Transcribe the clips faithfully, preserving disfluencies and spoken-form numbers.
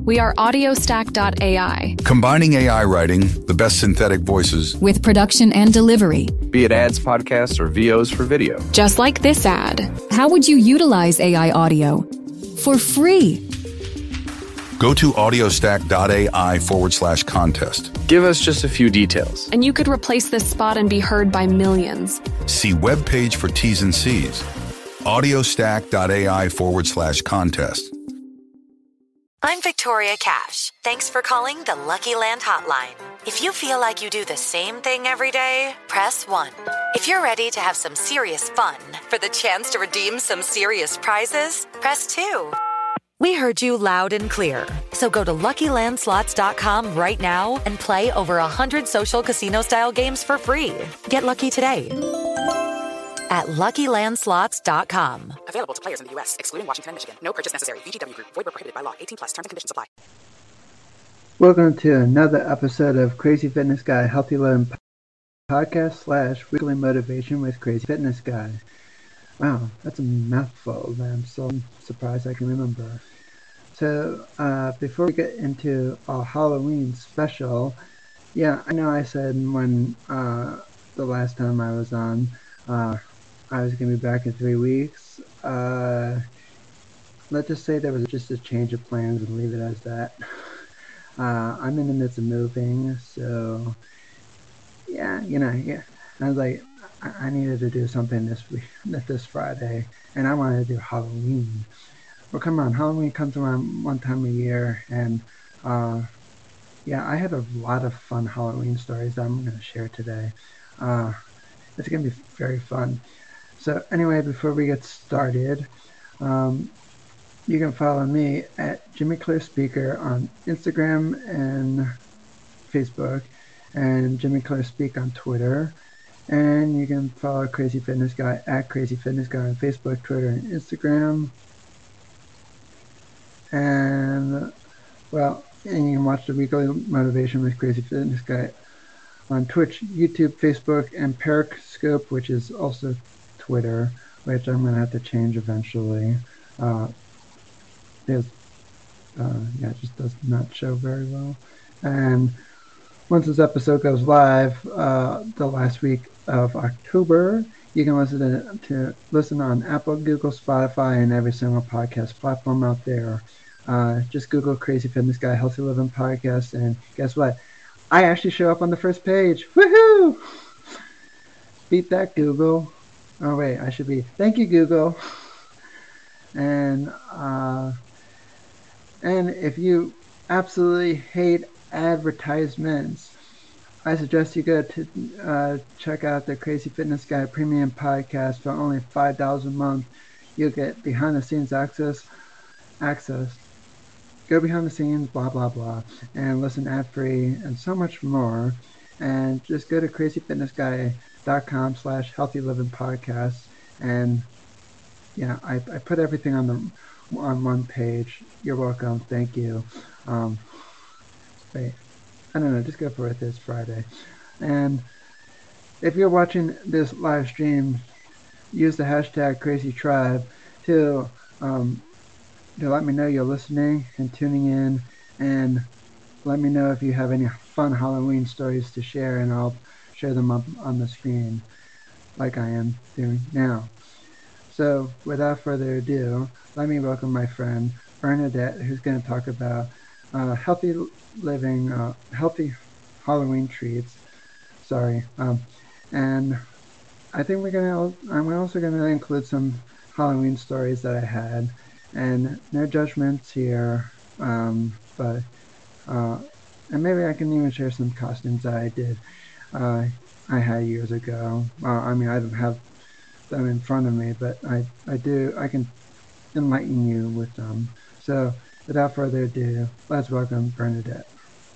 We are audiostack dot A I. Combining A I writing, the best synthetic voices, with production and delivery. Be it ads, podcasts, or V Os for video. Just like this ad. How would you utilize A I audio? For free. Go to audiostack.ai forward slash contest. Give us just a few details. And you could replace this spot and be heard by millions. See webpage for T's and C's. audiostack.ai forward slash contest. I'm Victoria Cash. Thanks for calling the Lucky Land Hotline. If you feel like you do the same thing every day, press one. If you're ready to have some serious fun for the chance to redeem some serious prizes, press two. We heard you loud and clear. So go to Lucky Land Slots dot com right now and play over one hundred social casino-style games for free. Get lucky today at Lucky Land Slots dot com. Available to players in the U S, excluding Washington and Michigan. No purchase necessary. V G W Group. Void where prohibited by law. eighteen plus. Terms and conditions apply. Welcome to another episode of Crazy Fitness Guy Healthy Living Podcast slash Weekly Motivation with Crazy Fitness Guy. Wow, that's a mouthful that I'm so surprised I can remember. So, uh, before we get into our Halloween special, yeah, I know I said when uh, the last time I was on, uh, I was going to be back in three weeks. Uh, let's just say there was just a change of plans and leave it as that. Uh, I'm in the midst of moving, so yeah, you know, yeah. I was like, I, I needed to do something this week, this Friday, and I wanted to do Halloween. Well, come on, Halloween comes around one time a year, and uh, yeah, I had a lot of fun Halloween stories that I'm going to share today. Uh, it's going to be very fun. So anyway, before we get started, um, you can follow me at Jimmy Clear Speaker on Instagram and Facebook, and Jimmy Clear Speak on Twitter. And you can follow Crazy Fitness Guy at Crazy Fitness Guy on Facebook, Twitter, and Instagram. And, well, and you can watch the Weekly Motivation with Crazy Fitness Guy on Twitch, YouTube, Facebook, and Periscope, which is also Twitter, which I'm going to have to change eventually. Uh, there's, uh, yeah, it just does not show very well. And once this episode goes live, uh, the last week of October, you can listen to, to listen on Apple, Google, Spotify, and every single podcast platform out there. Uh, just Google Crazy Fitness Guy Healthy Living Podcast, and guess what? I actually show up on the first page. Woohoo! Beat that, Google. Oh wait, I should be. Thank you, Google. And uh, and if you absolutely hate advertisements, I suggest you go to uh, check out the Crazy Fitness Guy Premium Podcast for only five dollars a month. You'll get behind the scenes access, access, go behind the scenes, blah blah blah, and listen ad free and so much more. And just go to crazy fitness guy dot com slash healthy living podcast, and yeah, I, I put everything on the on one page. You're welcome. Thank you. Um, wait. I don't know, just go for it this Friday. And if you're watching this live stream, use the hashtag CrazyTribe to um, to let me know you're listening and tuning in, and let me know if you have any fun Halloween stories to share, and I'll share them up on the screen like I am doing now. So without further ado, let me welcome my friend Bernadette, who's going to talk about uh, healthy living, uh, healthy Halloween treats. Sorry. Um, and I think we're gonna. I'm also gonna include some Halloween stories that I had, and no judgments here. Um, but uh, and maybe I can even share some costumes that I did. Uh, I had years ago. Well, I mean, I don't have them in front of me, but I I do. I can enlighten you with them. So without further ado, let's welcome Bernadette.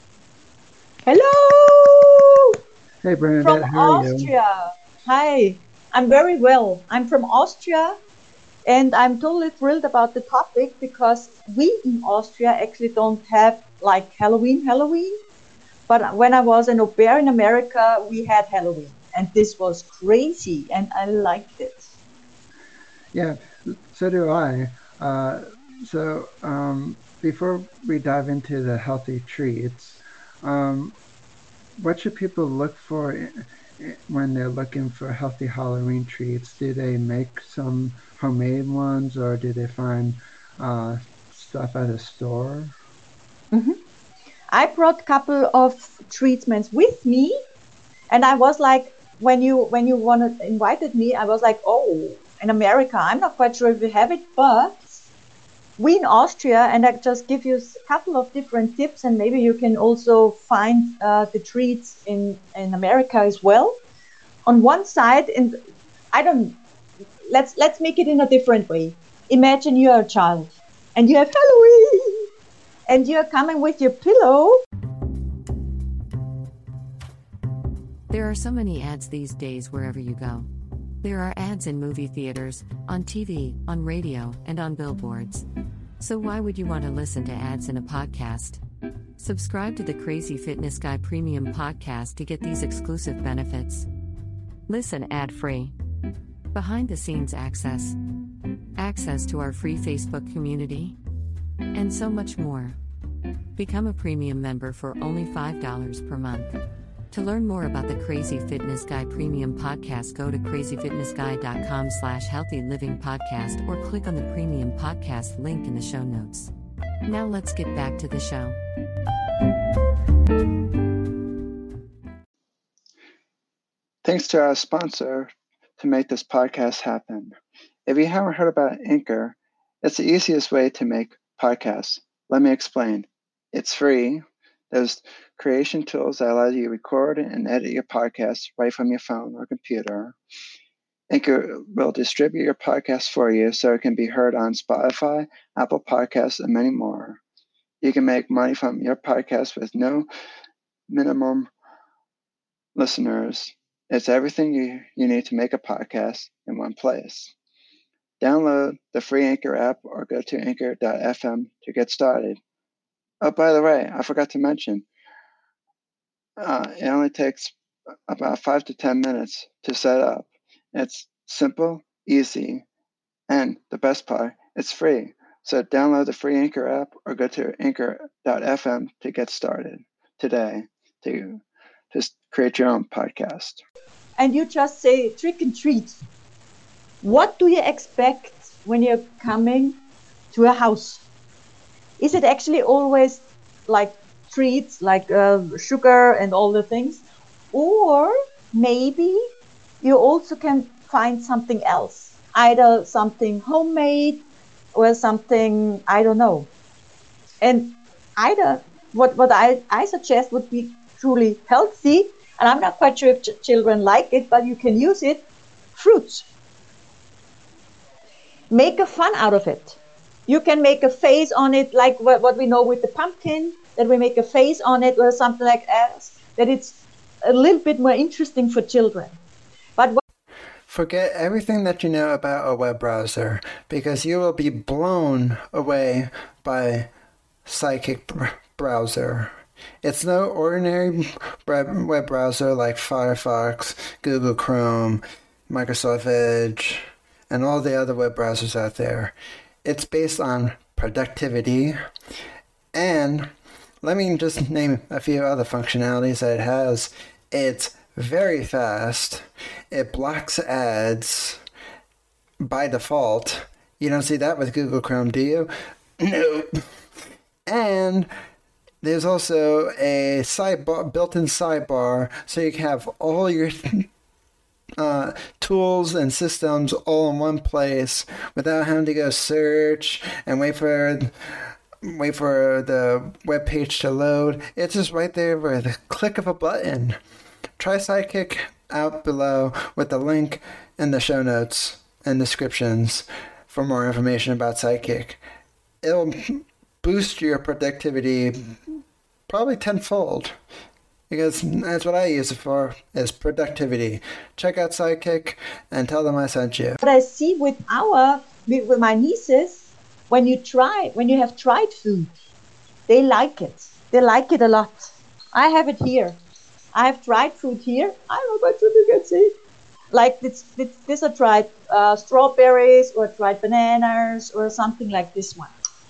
Hello! Hey Bernadette, from how are Austria. you? Hi, I'm very well. I'm from Austria, and I'm totally thrilled about the topic because we in Austria actually don't have like Halloween, Halloween. But when I was an au pair in America, we had Halloween, and this was crazy, and I liked it. Yeah, so do I. Uh, so um, before we dive into the healthy treats, um, what should people look for when they're looking for healthy Halloween treats? Do they make some homemade ones, or do they find uh, stuff at a store? Mm-hmm. I brought a couple of treatments with me, and I was like, when you when you wanted invited me, I was like, oh, in America, I'm not quite sure if we have it, but we in Austria, and I just give you a couple of different tips, and maybe you can also find uh, the treats in, in America as well. On one side, and I don't, let's let's make it in a different way. Imagine you're a child, and you have Halloween, and you're coming with your pillow. There are so many ads these days wherever you go. There are ads in movie theaters, on T V, on radio, and on billboards. So why would you want to listen to ads in a podcast? Subscribe to the Crazy Fitness Guy Premium Podcast to get these exclusive benefits. Listen ad-free. Behind-the-scenes access. Access to our free Facebook community. And so much more. Become a premium member for only five dollars per month. To learn more about the Crazy Fitness Guy Premium Podcast, go to crazyfitnessguy.com slash healthy living podcast or click on the Premium Podcast link in the show notes. Now let's get back to the show. Thanks to our sponsor to make this podcast happen. If you haven't heard about Anchor, it's the easiest way to make podcasts. Let me explain. It's free. There's creation tools that allow you to record and edit your podcast right from your phone or computer. Anchor will distribute your podcast for you so it can be heard on Spotify, Apple Podcasts, and many more. You can make money from your podcast with no minimum listeners. It's everything you, you need to make a podcast in one place. Download the free Anchor app or go to anchor dot f m to get started. Oh, by the way, I forgot to mention, uh, it only takes about five to ten minutes to set up. It's simple, easy, and the best part, it's free. So download the free Anchor app or go to anchor dot f m to get started today to just create your own podcast. And you just say trick and treat. What do you expect when you're coming to a house? Is it actually always like treats, like uh, sugar and all the things? Or maybe you also can find something else, either something homemade or something, I don't know. And either what, what I, I suggest would be truly healthy, and I'm not quite sure if ch- children like it, but you can use it, fruits. Make a fun out of it. You can make a face on it, like what, what we know with the pumpkin, that we make a face on it or something like that, that it's a little bit more interesting for children. But what Forget everything that you know about a web browser, because you will be blown away by Sidekick br- browser. It's no ordinary web browser like Firefox, Google Chrome, Microsoft Edge, and all the other web browsers out there. It's based on productivity, and let me just name a few other functionalities that it has. It's very fast. It blocks ads by default. You don't see that with Google Chrome, do you? Nope. And there's also a sidebar, built-in sidebar, so you can have all your Uh, tools and systems all in one place without having to go search and wait for wait for the web page to load. It's just right there with a click of a button. Try Sidekick out below with the link in the show notes and descriptions for more information about Sidekick. It'll boost your productivity probably tenfold. Because that's what I use it for, is productivity. Check out Sidekick and tell them I sent you. What I see with our, with my nieces, when you try, when you have tried food, they like it. They like it a lot. I have it here. I have tried food here. I don't know what you can see. Like this, this, this I tried uh, strawberries or tried bananas or something like this one.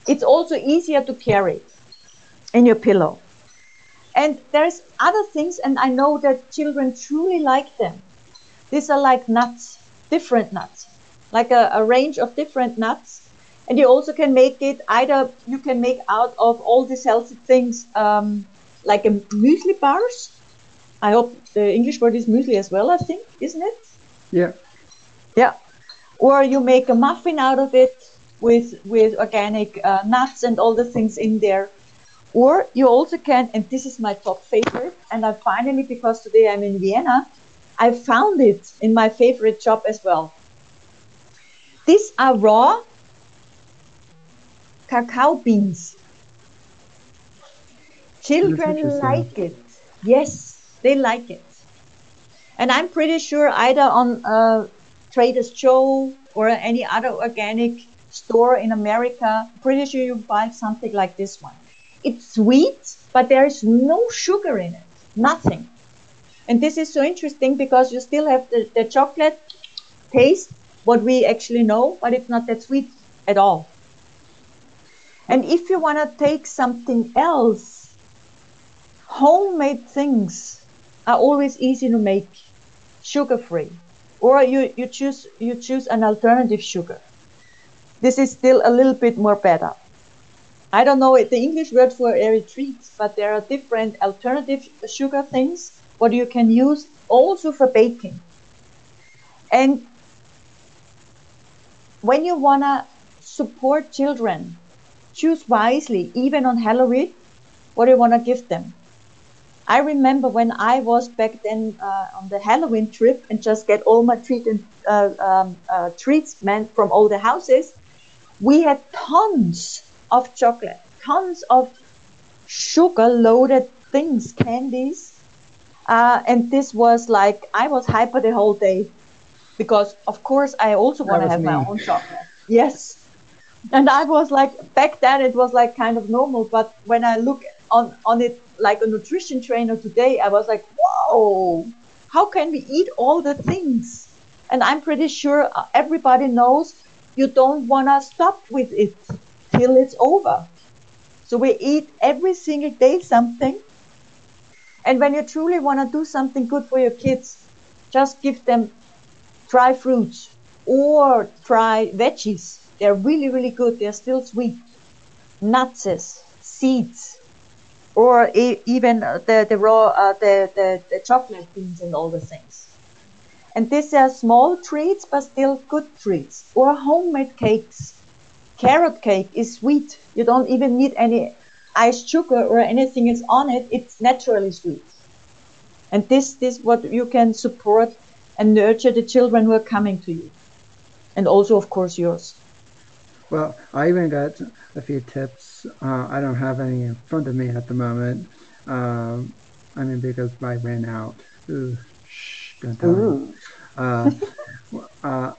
It's also easier to carry in your pillow. And there's other things, and I know that children truly like them. These are like nuts, different nuts, like a, a range of different nuts. And you also can make it either, you can make out of all these healthy things, um, like a muesli bars. I hope the English word is muesli as well, I think, isn't it? Yeah. Yeah. Or you make a muffin out of it with, with organic uh, nuts and all the things in there. Or you also can, and this is my top favorite, and I finally, because today I'm in Vienna, I found it in my favorite shop as well. These are raw cacao beans. Children like it. Yes, they like it. And I'm pretty sure either on uh, Trader's Joe or any other organic store in America, pretty sure you buy something like this one. It's sweet, but there is no sugar in it, nothing. And this is so interesting because you still have the, the chocolate taste, what we actually know, but it's not that sweet at all. And if you want to take something else, homemade things are always easy to make, sugar-free. Or you, you choose you choose an alternative sugar. This is still a little bit more better. I don't know the English word for erythrites, but there are different alternative sugar things what you can use also for baking. And when you want to support children, choose wisely, even on Halloween, what do you want to give them. I remember when I was back then uh, on the Halloween trip and just get all my treat and, uh, um, uh, treats meant from all the houses, we had tons of chocolate, tons of sugar-loaded things, candies. Uh, and this was like, I was hyper the whole day because, of course, I also want to have me. my own chocolate. Yes. And I was like, back then it was like kind of normal. But when I look on, on it like a nutrition trainer today, I was like, whoa, how can we eat all the things? And I'm pretty sure everybody knows you don't want to stop with it till it's over. So we eat every single day something. And when you truly want to do something good for your kids, just give them dry fruits or dry veggies. They're really, really good. They're still sweet. Nuts, seeds, or e- even the, the raw, uh, the, the, the chocolate beans and all the things. And these are small treats, but still good treats. Or homemade cakes. Carrot cake is sweet. You don't even need any iced sugar or anything is on it. It's naturally sweet. And this is what you can support and nurture the children who are coming to you. And also, of course, yours. Well, I even got a few tips. Uh, I don't have any in front of me at the moment. Um, I mean, because I ran out. Ooh, shh, don't tell me. Uh, uh,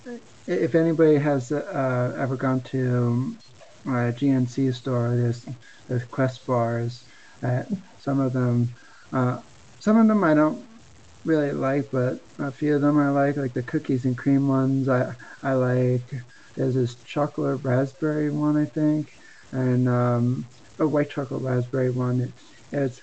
if anybody has uh, ever gone to a G N C store, there's, there's Quest bars. Uh, some of them, uh, some of them I don't really like, but a few of them I like, like the cookies and cream ones. I I like. There's this chocolate raspberry one, I think, and um, a white chocolate raspberry one. It, it's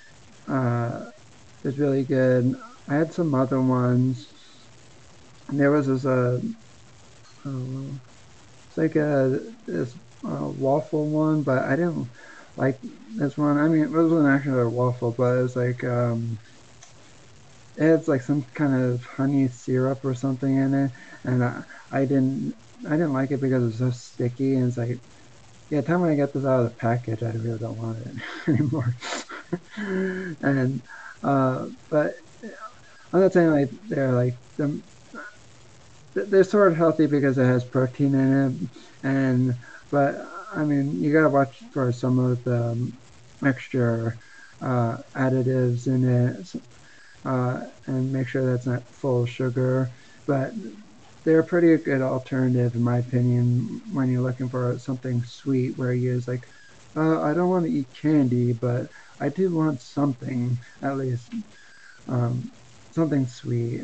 uh, it's really good. I had some other ones. And there was this uh, uh, it's like a this uh, waffle one, but I didn't like this one. I mean, it wasn't actually a waffle, but it was like um, it had like some kind of honey syrup or something in it, and I, I didn't. I didn't like it because it was so sticky, and it's like, yeah, the time I get this out of the package, I really don't want it anymore. and uh, but I'm not saying like they're like them. They're sort of healthy because it has protein in it, and but I mean you gotta watch for some of the um, extra uh, additives in it, uh, and make sure that's not full of sugar, but. They're a pretty good alternative, in my opinion, when you're looking for something sweet, where you're like, uh, I don't want to eat candy, but I do want something, at least, um, something sweet.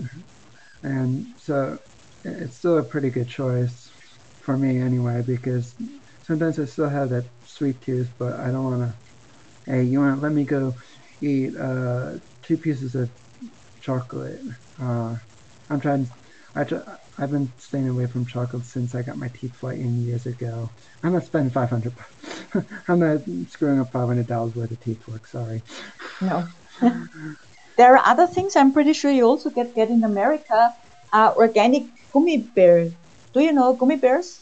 And so it's still a pretty good choice for me anyway, because sometimes I still have that sweet tooth, but I don't want to. Hey, you want to let me go eat uh, two pieces of chocolate? Uh, I'm trying. I try, I've been staying away from chocolate since I got my teeth whitened years ago. I'm not spending five hundred. I'm not screwing up five hundred dollars worth of teeth work. Sorry. No. There are other things I'm pretty sure you also get get in America. Uh, organic gummy bears. Do you know gummy bears?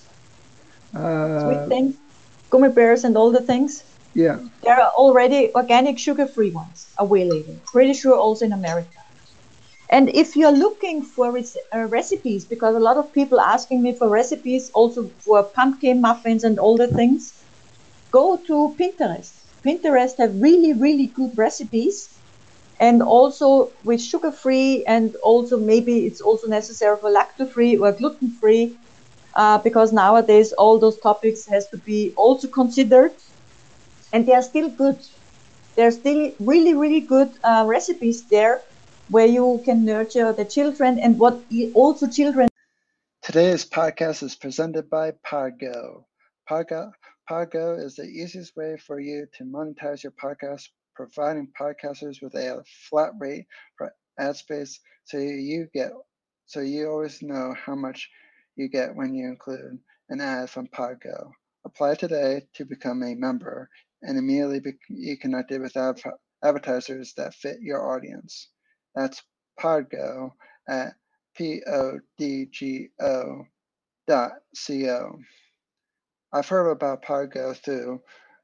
Uh, Sweet things, gummy bears, and all the things. Yeah. There are already organic sugar-free ones available. Pretty sure also in America. And if you're looking for rec- uh, recipes, because a lot of people asking me for recipes, also for pumpkin muffins and all the things, go to Pinterest. Pinterest have really, really good recipes. And also with sugar-free, and also maybe it's also necessary for lactose-free or gluten-free, uh, because nowadays all those topics has to be also considered. And they are still good. There are still really, really good uh, recipes there where you can nurture the children and what also children. Today's podcast is presented by Podgo. Podgo, Podgo is the easiest way for you to monetize your podcast, providing podcasters with a flat rate for ad space, so you get, so you always know how much you get when you include an ad from Podgo. Apply today to become a member and immediately be connected with ad- advertisers that fit your audience. That's Podgo at P O D G O dot C O. I've heard about Podgo through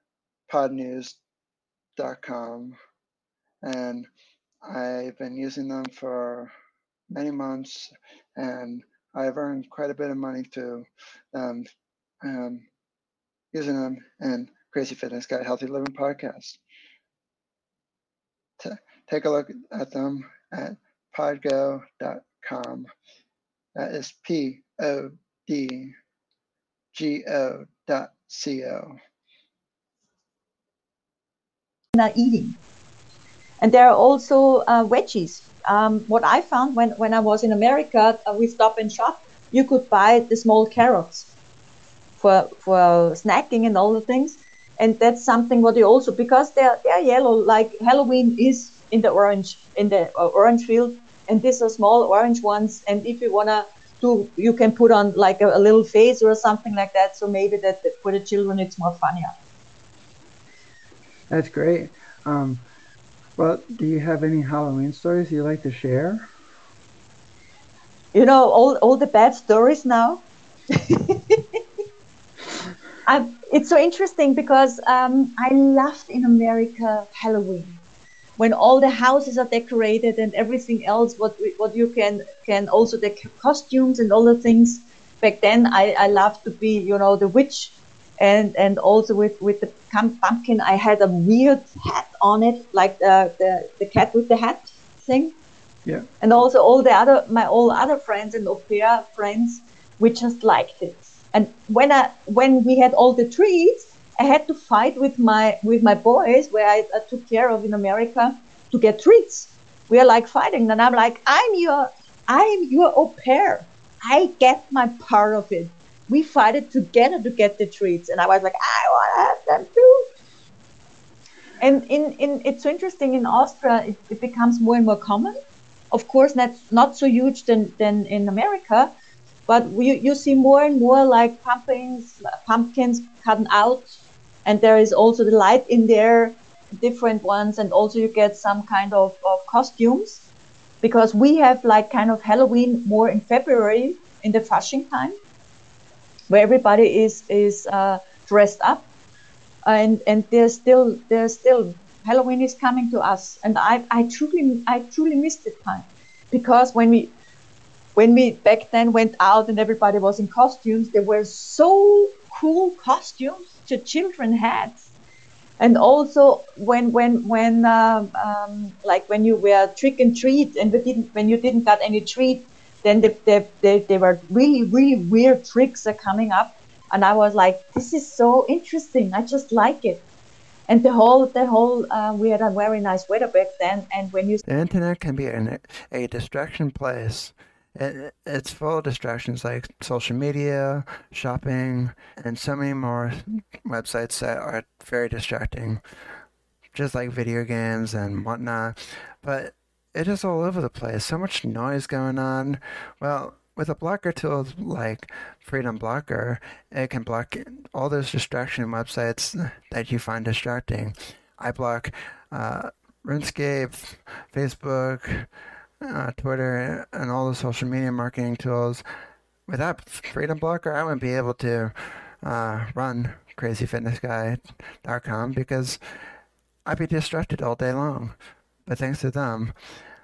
podnews dot com, and I've been using them for many months, and I've earned quite a bit of money through them, um, using them in Crazy Fitness Guy Healthy Living podcast. T- take a look at them at podgo dot com. That is P O D G O dot C O. Are eating. And there are also uh, veggies. Um, what I found when, when I was in America uh, with Stop and Shop, you could buy the small carrots for for snacking and all the things. And that's something what you also, because they're, they're yellow, like Halloween is in the orange, in the uh, orange field. And these are small orange ones. And if you want to do, you can put on like a, a little face or something like that. So maybe that for the children, it's more funnier. That's great. Um, well, do you have any Halloween stories you like to share? You know, all, all the bad stories now. I, it's so interesting because um, I loved in America Halloween, when all the houses are decorated and everything else, what what you can can also the costumes and all the things. Back then, I, I loved to be, you know, the witch, and and also with, with the pumpkin, I had a weird hat on it, like the, the, the cat with the hat thing. Yeah. And also all the other, my all other friends and au pair friends, we just liked it. And when I when we had all the trees, I had to fight with my with my boys, where I, I took care of in America, to get treats. We are like fighting, and I'm like, I'm your I'm your au pair. I get my part of it. We fight it together to get the treats, and I was like, I want to have them too. And in, in it's so interesting in Austria, it, it becomes more and more common. Of course, that's not so huge than, than in America. But we, you see more and more like pumpkins, pumpkins cut out, and there is also the light in there, different ones, and also you get some kind of, of costumes, because we have like kind of Halloween more in February in the Fasching time, where everybody is is uh, dressed up, and and there's still there's still Halloween is coming to us, and I I truly I truly missed the time, because when we. When we back then went out and everybody was in costumes, they were so cool costumes the children had. And also when when when um, um, like when you were trick and treat and we didn't when you didn't got any treat, then they they they, they were really really weird tricks are coming up, and I was like, this is so interesting. I just like it. And the whole the whole uh, we had a very nice weather back then, and when you the internet can be an, a distraction place. It, it's full of distractions like social media, shopping, and so many more websites that are very distracting, just like video games and whatnot. But it is all over the place. So much noise going on. Well, with a blocker tool like Freedom Blocker, it can block all those distraction websites that you find distracting. I block uh, RuneScape, Facebook, uh, Twitter, and all the social media marketing tools. Without Freedom Blocker, I wouldn't be able to uh, run crazy fitness guy dot com because I'd be distracted all day long. But thanks to them,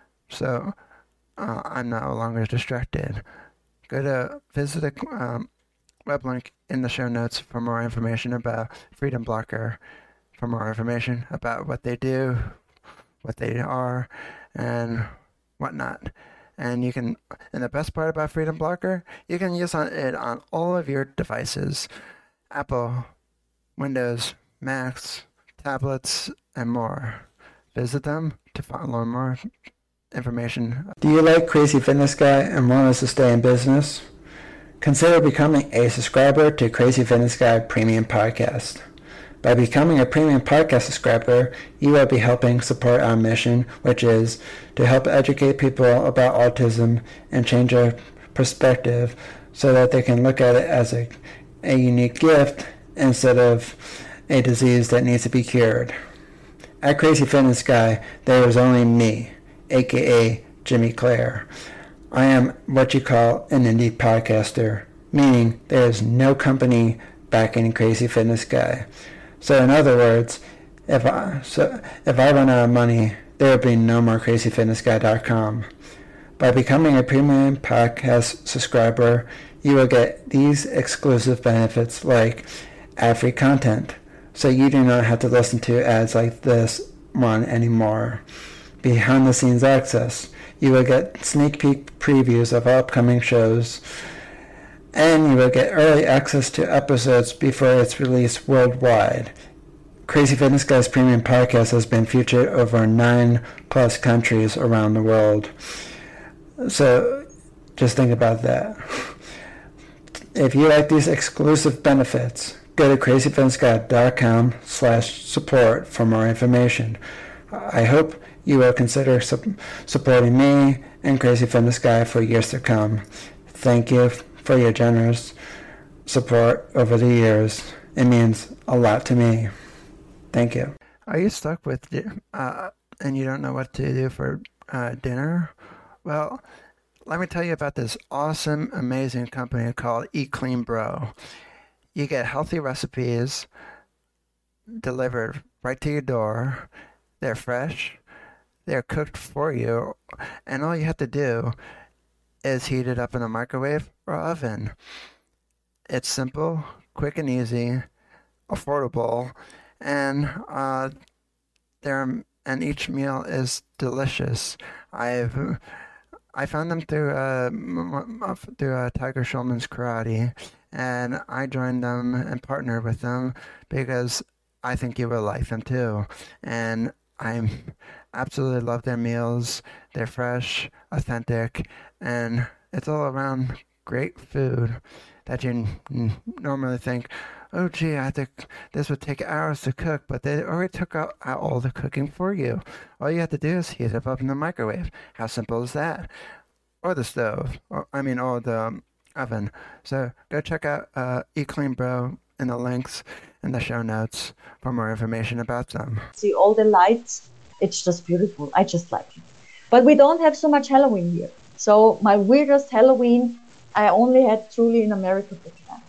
so uh, I'm no longer distracted. Go to visit the um, web link in the show notes for more information about Freedom Blocker, for more information about what they do, what they are, and whatnot. And you can, and the best part about Freedom Blocker, you can use it on all of your devices: Apple, Windows, Macs, tablets, and more. Visit them to learn more information. Do you like Crazy Fitness Guy and want us to stay in business? Consider becoming a subscriber to Crazy Fitness Guy Premium Podcast. By becoming a premium podcast subscriber, you will be helping support our mission, which is to help educate people about autism and change their perspective so that they can look at it as a, a unique gift instead of a disease that needs to be cured. At Crazy Fitness Guy, there is only me, aka Jimmy Clare. I am what you call an indie podcaster, meaning there is no company backing Crazy Fitness Guy. So in other words, if I so if I run out of money, there will be no more crazy fitness guy dot com. By becoming a premium podcast subscriber, you will get these exclusive benefits like ad-free content, so you do not have to listen to ads like this one anymore. Behind-the-scenes access. You will get sneak peek previews of upcoming shows, and you will get early access to episodes before it's released worldwide. Crazy Fitness Guy's premium podcast has been featured over nine plus countries around the world. So just think about that. If you like these exclusive benefits, go to crazy fitness guy dot com slash support for more information. I hope you will consider su- supporting me and Crazy Fitness Guy for years to come. Thank you for your generous support over the years. It means a lot to me. Thank you. Are you stuck with uh, and you don't know what to do for uh, dinner? Well, let me tell you about this awesome, amazing company called Eat Clean Bro. You get healthy recipes delivered right to your door. They're fresh. They're cooked for you. And all you have to do is heat it up in a microwave or oven. It's simple, quick and easy, affordable, and uh, they're, and each meal is delicious. I've I found them through uh, through uh, Tiger Schulman's Karate, and I joined them and partnered with them because I think you will like them too. And I absolutely love their meals. They're fresh, authentic, and it's all around great food that you n- normally think, oh gee, I think this would take hours to cook, but they already took out, out all the cooking for you. All you have to do is heat it up in the microwave. How simple is that? Or the stove, or I mean, or the um, oven. So go check out uh, Eat Clean Bro in the links in the show notes for more information about them. See all the lights. It's just beautiful. I just like it. But we don't have so much Halloween here. So my weirdest Halloween, I only had truly in America for that.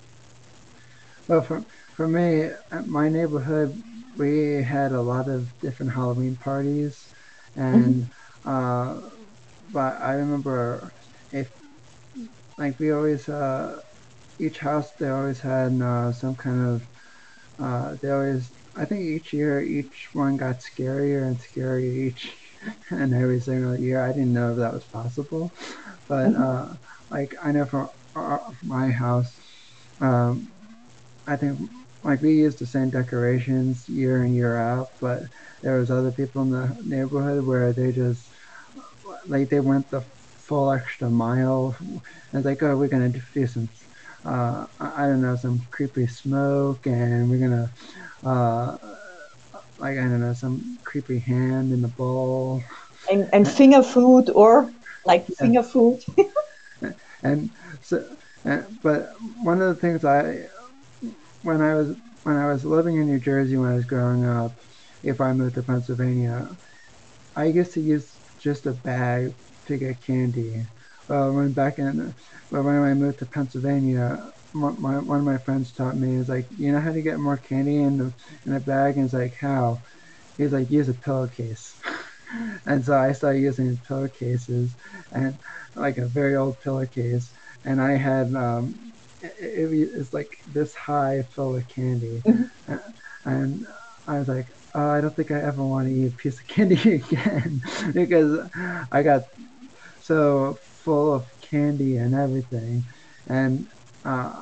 Well, for, for me, at my neighborhood, we had a lot of different Halloween parties. And, mm-hmm. uh, but I remember if, like we always, uh, each house, they always had uh, some kind of, uh, they always, I think each year, each one got scarier and scarier each and every single year. I didn't know if that was possible. But, uh, like, I know for our, my house, um, I think, like, we used the same decorations year in, year out, but there was other people in the neighborhood where they just, like, they went the full extra mile. And it's like, oh, we're gonna do some, uh, I don't know, some creepy smoke, and we're gonna, uh, like I don't know, some creepy hand in the bowl. And and finger food or like yeah. finger food. And so, and, but one of the things I, when I was when I was living in New Jersey when I was growing up, if I moved to Pennsylvania, I used to use just a bag to get candy. Well, when back in, well, when I moved to Pennsylvania, my, my, one of my friends taught me, is like, you know how to get more candy in the in a bag? And it's like, how? He's like, use a pillowcase. And so I started using pillowcases, and like a very old pillowcase, and I had um, it, it was like this high full of candy, mm-hmm. and I was like, oh, I don't think I ever want to eat a piece of candy again because I got so full of candy and everything, and uh,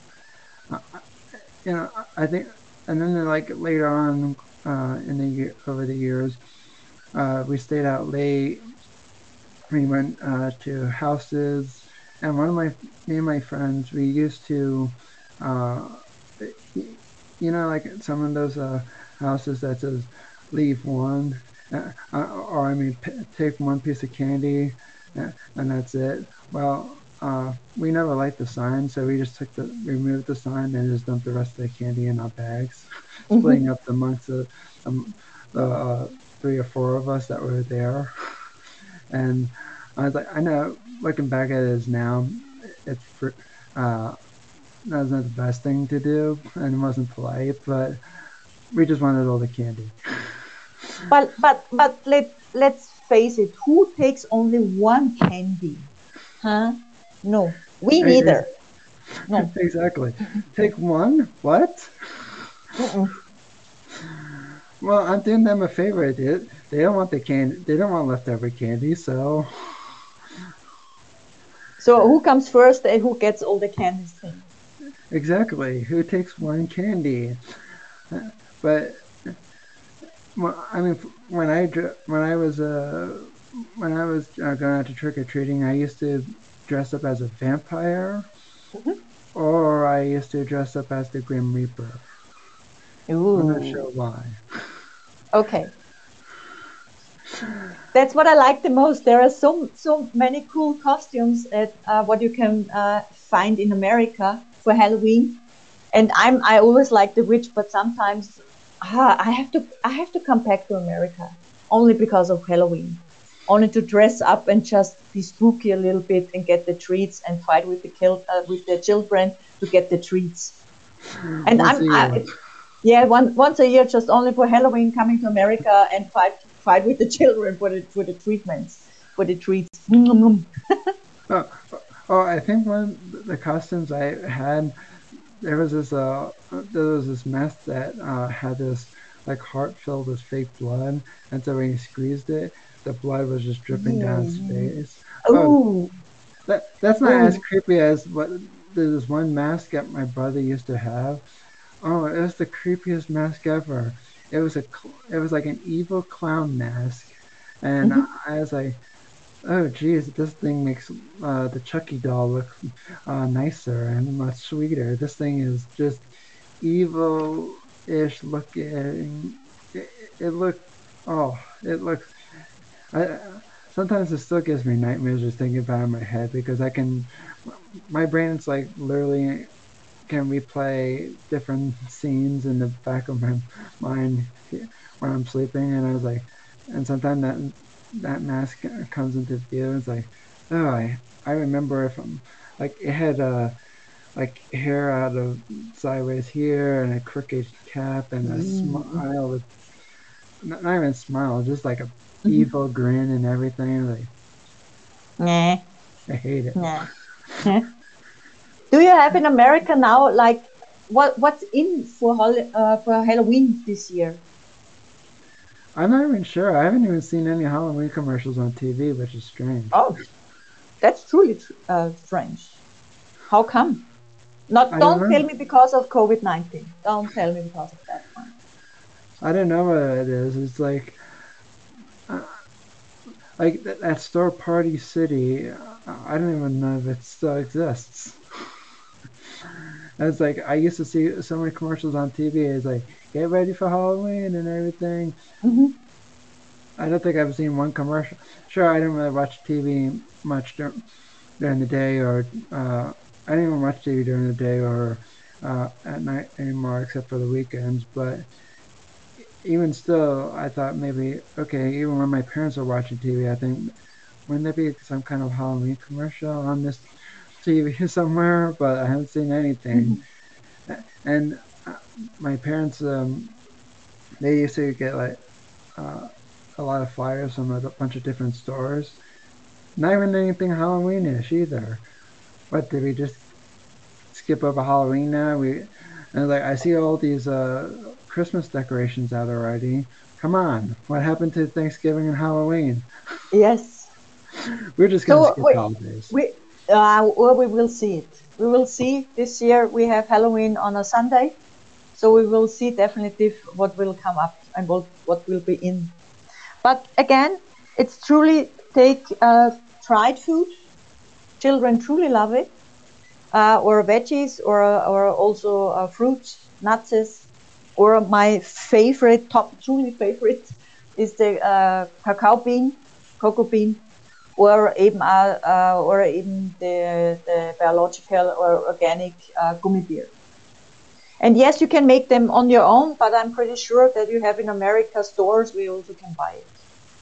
you know, I think, and then like later on uh, in the year, over the years. Uh, we stayed out late. We went uh, to houses, and one of my, me and my friends, we used to, uh, you know, like some of those uh, houses that says "leave one," uh, or I mean, p- take one piece of candy, uh, and that's it. Well, uh, we never liked the sign, so we just took the, removed the sign and just dumped the rest of the candy in our bags, mm-hmm. splitting up amongst the, um, the. Uh, three or four of us that were there. And I was like, I know, looking back at it as now, it's for, uh, that was not the best thing to do, and it wasn't polite, but we just wanted all the candy. But but but let let's face it, who takes only one candy? Huh? No, we neither. No. Exactly. Take one? What? Uh-uh. Well, I'm doing them a favor. They, they don't want the candy. They don't want leftover candy, so. So who comes first and who gets all the candies? Exactly. Who takes one candy? But, well, I mean, when I when I was uh when I was uh, going out to trick or treating, I used to dress up as a vampire, mm-hmm. or I used to dress up as the Grim Reaper. Ooh. I'm not sure why. Okay. That's what I like the most. There are so so many cool costumes at uh, what you can uh, find in America for Halloween, and I'm I always like the witch, but sometimes ah, I have to I have to come back to America only because of Halloween, only to dress up and just be spooky a little bit and get the treats and fight with the kill uh, with the children to get the treats. And Once I'm. I, Yeah, one, once a year, just only for Halloween, coming to America and fight fight with the children for the for the treatments, for the treats. oh, oh, I think one of the costumes I had, there was this uh, there was this mask that uh, had this like heart filled with fake blood, and so when you squeezed it, the blood was just dripping mm. down his face. Ooh, oh, that that's not Ooh. as creepy as what there's this one mask that my brother used to have. Oh, it was the creepiest mask ever. It was a, it was like an evil clown mask, and mm-hmm. I was like, oh, geez, this thing makes uh, the Chucky doll look uh, nicer and much sweeter. This thing is just evil-ish looking. It, it looked, oh, it looks. I, sometimes it still gives me nightmares just thinking about it in my head because I can, my brain's like literally. Can replay different scenes in the back of my mind when I'm sleeping, and I was like, and sometimes that that mask comes into view, and it's like, oh, I I remember if I'm like it had uh like hair out of sideways here and a crooked cap and a mm. smile with not, not even a smile, just like a mm-hmm. evil grin and everything. Like, nah, I hate it. Nah. Do you have in America now, like, what what's in for hol- uh, for Halloween this year? I'm not even sure. I haven't even seen any Halloween commercials on T V, which is strange. Oh, that's truly uh, strange. How come? Not I don't, don't tell me because of COVID nineteen. Don't tell me because of that one. I don't know what it is. It's like, uh, like that, that store Party City. I don't even know if it still exists. It's like I used to see so many commercials on T V. It's like get ready for Halloween and everything. Mm-hmm. I don't think I've seen one commercial. Sure, I didn't really watch T V much dur- during the day, or uh, I didn't even watch T V during the day or uh, at night anymore, except for the weekends. But even still, I thought maybe okay, even when my parents were watching T V, I think wouldn't there be some kind of Halloween commercial on this T V somewhere? But I haven't seen anything. Mm-hmm. And uh, my parents, um, they used to get like. Uh, a lot of flyers from a bunch of different stores. Not even anything Halloween-ish either. What, did we just skip over Halloween now? We and like I see all these uh, Christmas decorations out already. Come on, what happened to Thanksgiving and Halloween? Yes. We're just gonna so, skip we, holidays. We, uh, well, we will see it. We will see this year. We have Halloween on a Sunday, so we will see definitely what will come up and what what will be in. But again, it's truly take uh, dried food. Children truly love it, uh, or veggies, or or also uh, fruits, nuts, or my favorite, top truly favorite, is the uh, cacao bean, cocoa bean, or even uh, uh, or even the the biological or organic uh, gummy beer. And yes, you can make them on your own, but I'm pretty sure that you have in America stores where you also can buy it.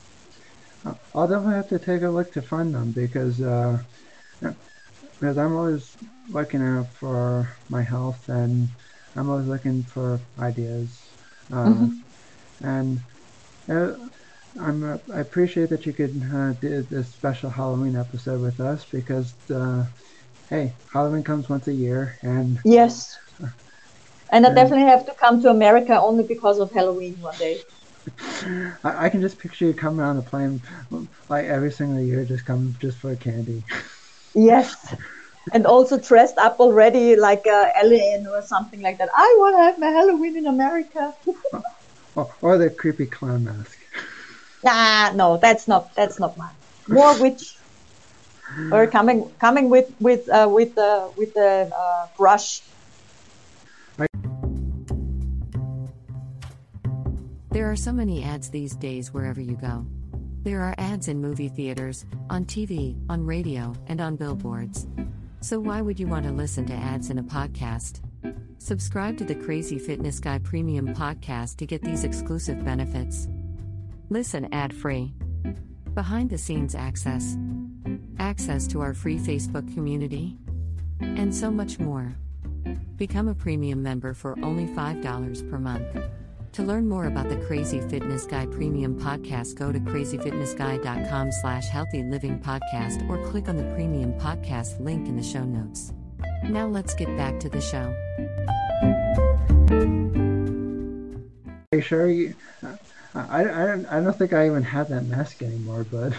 I'll definitely have to take a look to find them because uh, because I'm always looking out for my health and I'm always looking for ideas. Uh, mm-hmm. And uh, I'm uh, I appreciate that you could uh, do this special Halloween episode with us because uh, hey, Halloween comes once a year and yes. And I and, definitely have to come to America only because of Halloween one day. I, I can just picture you coming on the plane like every single year, just come just for candy. Yes, and also dressed up already like a alien or something like that. I want to have my Halloween in America. or, or the creepy clown mask. Nah, no, that's not that's not mine. More witch. Or coming coming with with uh, with the uh, with the uh, brush. There are so many ads these days wherever you go. There are ads in movie theaters, on T V, on radio, and on billboards. So why would you want to listen to ads in a podcast? Subscribe to the Crazy Fitness Guy Premium Podcast to get these exclusive benefits. Listen ad-free. Behind-the-scenes access. Access to our free Facebook community. And so much more. Become a premium member for only five dollars per month. To learn more about the Crazy Fitness Guy Premium Podcast, go to crazyfitnessguy.com slash healthy living podcast or click on the premium podcast link in the show notes. Now let's get back to the show. Are you sure? You, I, I, don't, I don't think I even have that mask anymore, but...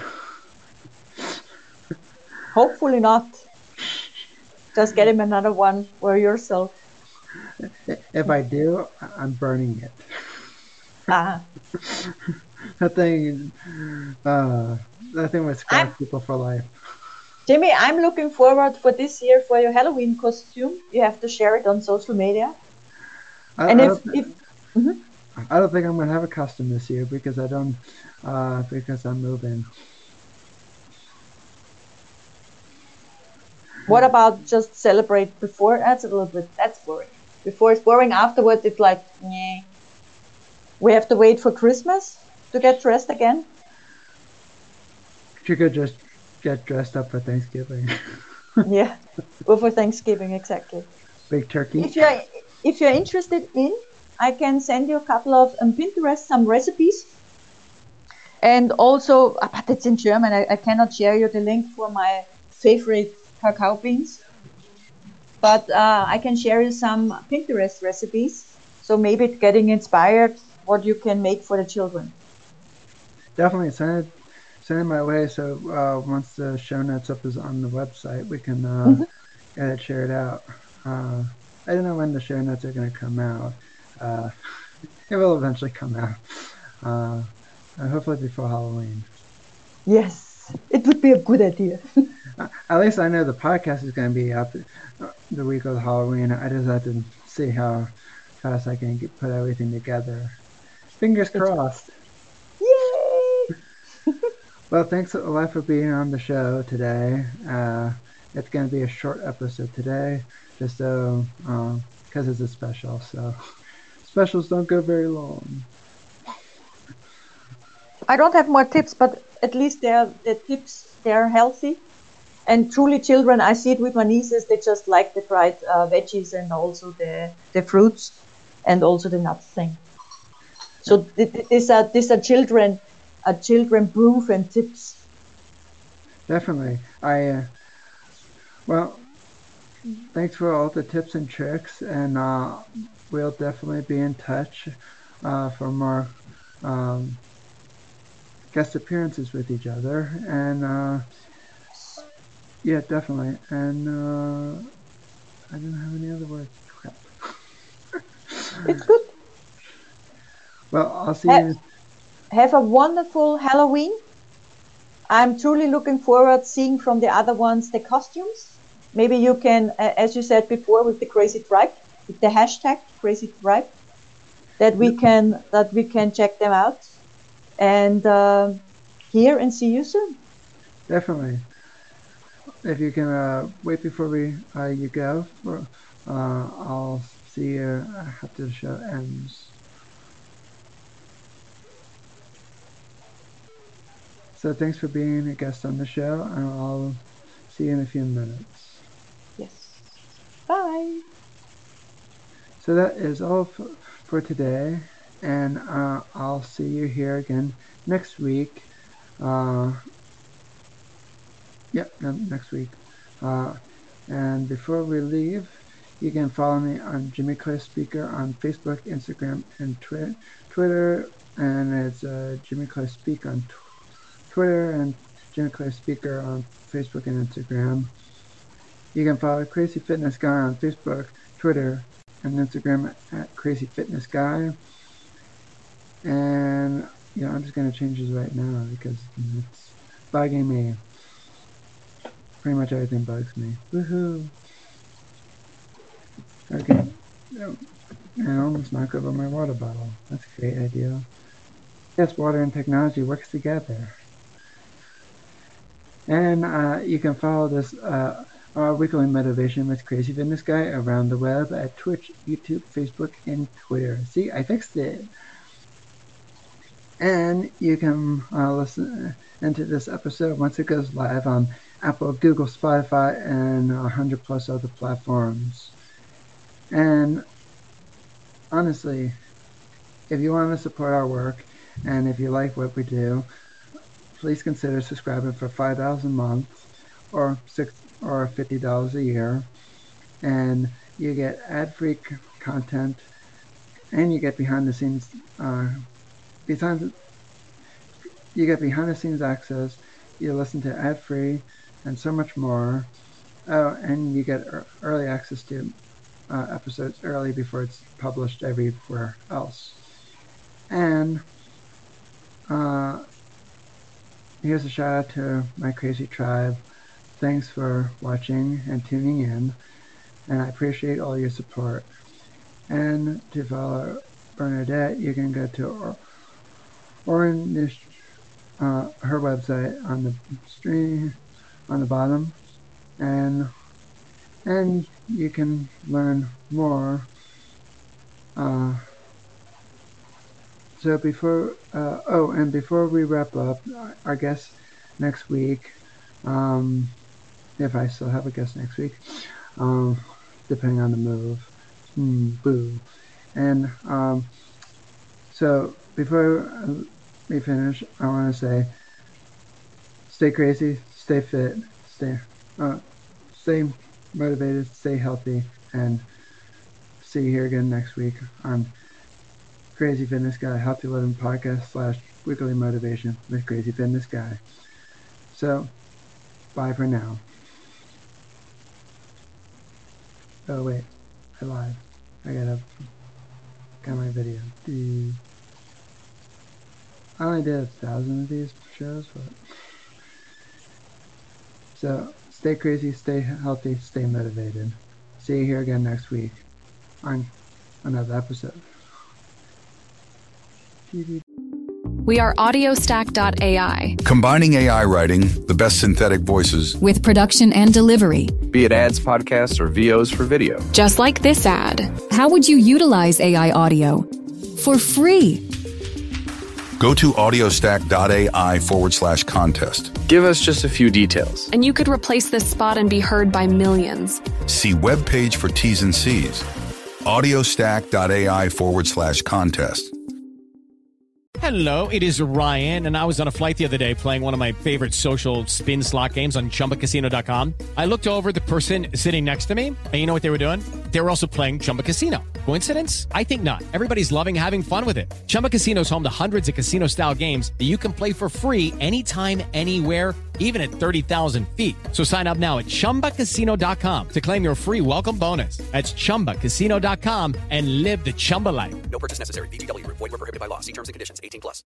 Hopefully not. Just get him another one or yourself. If I do, I'm burning it. Uh-huh. that thing, uh, that thing would scar people for life. Jimmy, I'm looking forward for this year for your Halloween costume. You have to share it on social media. I, and I if, don't, if mm-hmm. I don't think I'm gonna have a costume this year because I don't, uh, because I'm moving. What about just celebrate before? That's a little bit, that's boring. Before it's boring, afterwards it's like, nah. We have to wait for Christmas to get dressed again? You could just get dressed up for Thanksgiving. Yeah, or for Thanksgiving, exactly. Big turkey. If you're, if you're interested in, I can send you a couple of, on Pinterest, some recipes. And also, but it's in German, I, I cannot share you the link for my favorite cacao beans. But uh, I can share you some Pinterest recipes. So maybe getting inspired what you can make for the children. Definitely send it, send it my way. So uh, once the show notes up is on the website, we can uh, mm-hmm. get it shared out. Uh, I don't know when the show notes are going to come out. Uh, it will eventually come out. Uh, hopefully before Halloween. Yes, it would be a good idea. At least I know the podcast is going to be up the week of Halloween. I just have to see how fast I can get, put everything together. Fingers crossed. Yay! Well, thanks a lot for being on the show today. Uh, it's going to be a short episode today, just so, because um, it's a special, so specials don't go very long. I don't have more tips, but at least they're the tips, they're healthy. And truly children, I see it with my nieces, they just like the fried uh, veggies and also the, the fruits and also the nuts thing. So th- th- these are these are children, uh, children proof and tips. Definitely. I, uh, well, thanks for all the tips and tricks, and uh, we'll definitely be in touch uh, for more um, guest appearances with each other. And uh, yeah, definitely. And uh, I didn't have any other words. Crap. It's good. Well, I'll see have, you. Have a wonderful Halloween. I'm truly looking forward seeing from the other ones the costumes. Maybe you can, uh, as you said before, with the Crazy Tribe, with the hashtag Crazy Tribe, that we can that we can check them out and uh, hear and see you soon. Definitely. If you can uh, wait before we uh, you go, for, uh, I'll see you after the show ends. So thanks for being a guest on the show, and I'll see you in a few minutes. Yes. Bye. So that is all for, for today, and uh, I'll see you here again next week. Uh, yep, no, next week. Uh, and before we leave, you can follow me on Jimmy Clay Speaker on Facebook, Instagram, and twi- Twitter, and it's uh, Jimmy Clay Speak on Twitter. Twitter and Jimmy Clay Speaker on Facebook and Instagram. You can follow Crazy Fitness Guy on Facebook, Twitter, and Instagram at Crazy Fitness Guy. And you know, I'm just gonna change this right now because it's bugging me. Pretty much everything bugs me. Woohoo! Okay. I almost knocked over my water bottle. That's a great idea. Yes, water and technology works together. And uh, you can follow this uh, our weekly motivation with Crazy Fitness Guy around the web at Twitch, YouTube, Facebook, and Twitter. See, I fixed it. And you can uh, listen into this episode once it goes live on Apple, Google, Spotify, and a hundred plus other platforms. And honestly, if you want to support our work, and if you like what we do, please consider subscribing for five dollars a month or six or fifty dollars a year. And you get ad-free c- content, and you get behind the scenes uh, behind you get behind the scenes access. You listen to ad-free and so much more. Oh, and you get er- early access to uh, episodes early before it's published everywhere else. And uh, here's a shout out to my Crazy Tribe. Thanks for watching and tuning in, and I appreciate all your support. And to follow Bernadette, you can go to or, Orange, uh, her website on the stream on the bottom, and and you can learn more. Uh, So before, uh, oh, and before we wrap up, our guest next week, um, if I still have a guest next week, um, depending on the move, mm, boo. And um, so before we finish, I want to say, stay crazy, stay fit, stay, uh, stay motivated, stay healthy, and see you here again next week on Crazy Fitness Guy, Healthy Living Podcast slash Weekly Motivation with Crazy Fitness Guy. So, bye for now. Oh wait, I lied. I gotta got my video. I only did a thousand of these shows, but So stay crazy, stay healthy, stay motivated. See you here again next week on another episode. We are audiostack dot A I. Combining A I writing, the best synthetic voices, with production and delivery. Be it ads, podcasts, or V Os for video. Just like this ad. How would you utilize A I audio? For free. Go to audiostack.ai forward slash contest. Give us just a few details. And you could replace this spot and be heard by millions. See webpage for T's and C's. audiostack.ai forward slash contest. Hello, it is Ryan, and I was on a flight the other day playing one of my favorite social spin slot games on Chumba Casino dot com. I looked over at the person sitting next to me, and you know what they were doing? They were also playing Chumba Casino. Coincidence? I think not. Everybody's loving having fun with it. Chumba Casino is home to hundreds of casino-style games that you can play for free anytime, anywhere, even at thirty thousand feet. So sign up now at Chumba Casino dot com to claim your free welcome bonus. That's Chumba Casino dot com and live the Chumba life. No purchase necessary. V G W. Void where prohibited by law. See terms and conditions. eighteen plus.